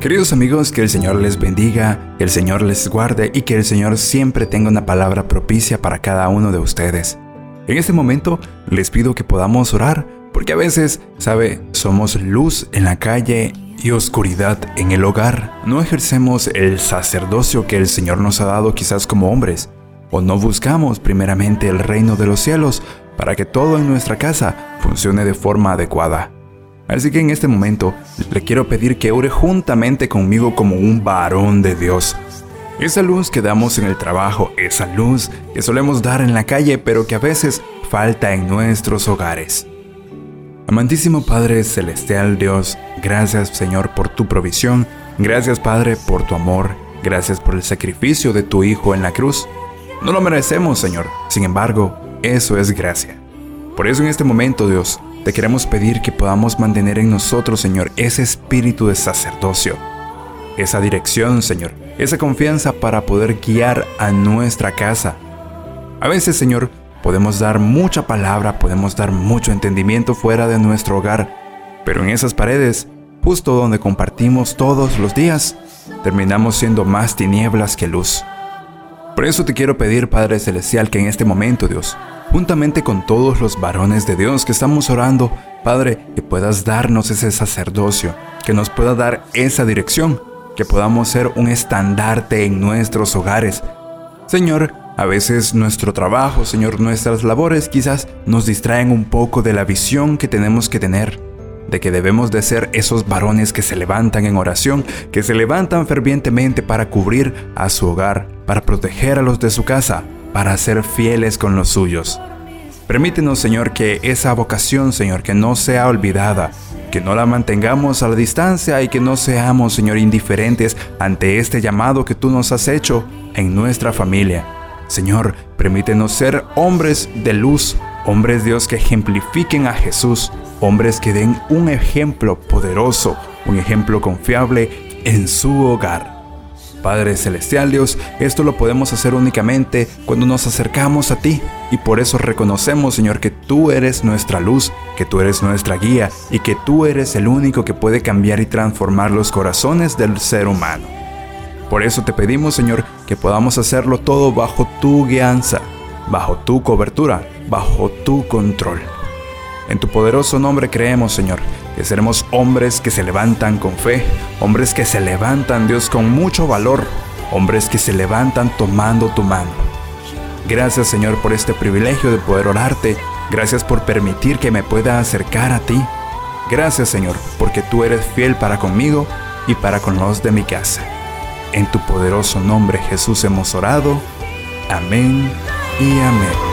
Queridos amigos, que el Señor les bendiga, que el Señor les guarde y que el Señor siempre tenga una palabra propicia para cada uno de ustedes. En este momento les pido que podamos orar, porque a veces, somos luz en la calle y oscuridad en el hogar. No ejercemos el sacerdocio que el Señor nos ha dado quizás como hombres, o no buscamos primeramente el reino de los cielos para que todo en nuestra casa funcione de forma adecuada. Así que en este momento le quiero pedir que ore juntamente conmigo como un varón de Dios. Esa luz que damos en el trabajo, esa luz que solemos dar en la calle, pero que a veces falta en nuestros hogares. Amantísimo Padre Celestial Dios, gracias Señor por tu provisión, gracias Padre por tu amor, gracias por el sacrificio de tu Hijo en la cruz. No lo merecemos, Señor, sin embargo, eso es gracia. Por eso en este momento, Dios, te queremos pedir que podamos mantener en nosotros, Señor, ese espíritu de sacerdocio, esa dirección, Señor, esa confianza para poder guiar a nuestra casa. A veces, Señor, podemos dar mucha palabra, podemos dar mucho entendimiento fuera de nuestro hogar, pero en esas paredes, justo donde compartimos todos los días, terminamos siendo más tinieblas que luz. Por eso te quiero pedir, Padre Celestial, que en este momento, Dios, juntamente con todos los varones de Dios que estamos orando, Padre, que puedas darnos ese sacerdocio, que nos pueda dar esa dirección, que podamos ser un estandarte en nuestros hogares. Señor, a veces nuestro trabajo, Señor, nuestras labores quizás nos distraen un poco de la visión que tenemos que tener, de que debemos de ser esos varones que se levantan en oración, que se levantan fervientemente para cubrir a su hogar, para proteger a los de su casa, para ser fieles con los suyos. Permítenos, Señor, que esa vocación, Señor, que no sea olvidada, que no la mantengamos a la distancia y que no seamos, Señor, indiferentes ante este llamado que tú nos has hecho en nuestra familia. Señor, permítenos ser hombres de luz, hombres, Dios, que ejemplifiquen a Jesús, hombres que den un ejemplo poderoso, un ejemplo confiable en su hogar. Padre Celestial Dios, esto lo podemos hacer únicamente cuando nos acercamos a ti, y por eso reconocemos, Señor, que tú eres nuestra luz, que tú eres nuestra guía y que tú eres el único que puede cambiar y transformar los corazones del ser humano. Por eso te pedimos, Señor, que podamos hacerlo todo bajo tu guianza, bajo tu cobertura, bajo tu control. En tu poderoso nombre creemos, Señor, que seremos hombres que se levantan con fe, hombres que se levantan, Dios, con mucho valor, hombres que se levantan tomando tu mano. Gracias, Señor, por este privilegio de poder orarte. Gracias por permitir que me pueda acercar a ti. Gracias, Señor, porque tú eres fiel para conmigo y para con los de mi casa. En tu poderoso nombre, Jesús, hemos orado. Amén y amén.